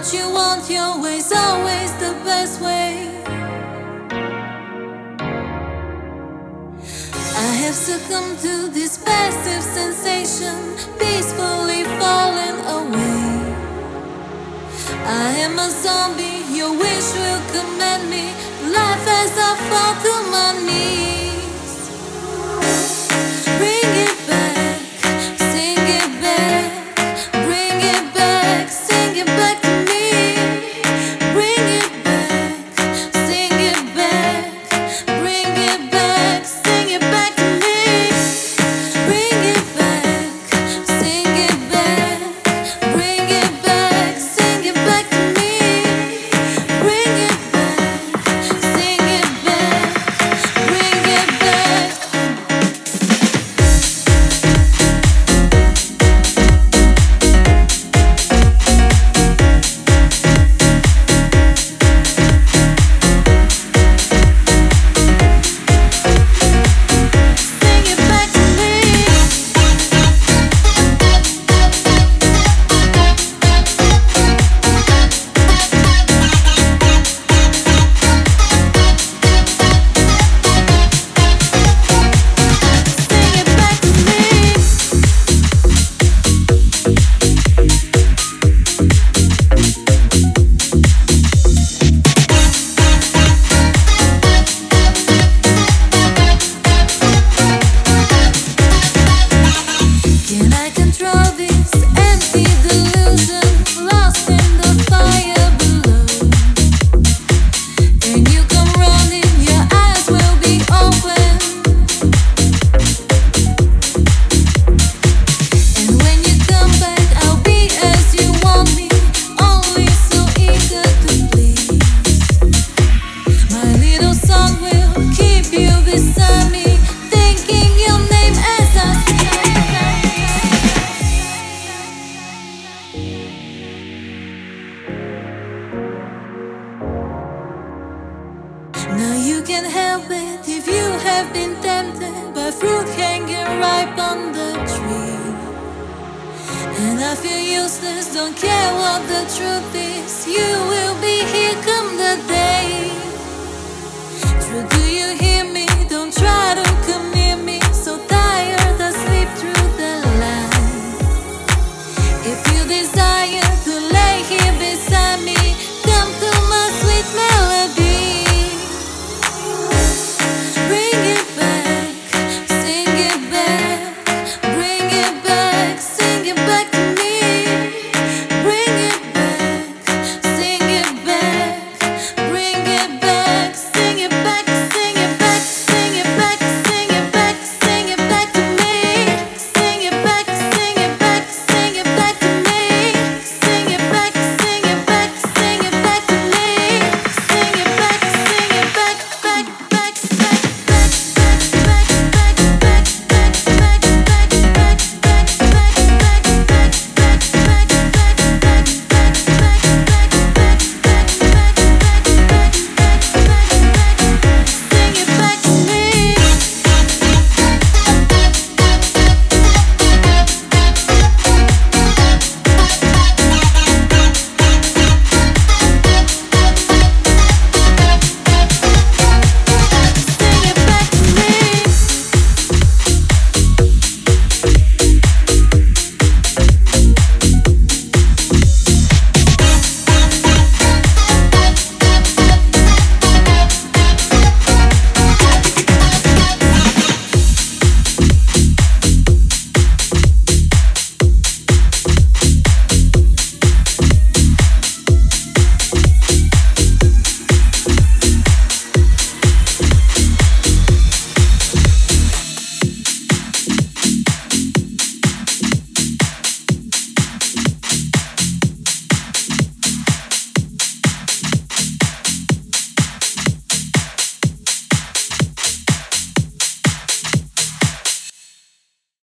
what you want, your way's always the best way. I have succumbed to this passive sensation, peacefully falling away. I am a zombie, your wish will command me. Life as I fall to my knees. Bring it back, sing it back. Bring it back, sing it back to me. Bring it back, sing it back. Bring it back, sing it back to me. Bring it back, sing it back. Bring it back, sing it back to me. Bring it back, sing it back. Bring it back. Sing it back to me. Sing it back to me. Can I control this empty delusion, lost in the fire below? And you come running, your eyes will be open. And when you come back, I'll be as you want me, only so eager to please. My little song will keep you beside me, thinking your name as I Now you can help it if you have been tempted by fruit hanging ripe on the tree. And I feel useless, don't care what the truth is. You will be here come the day. True, do you hear me?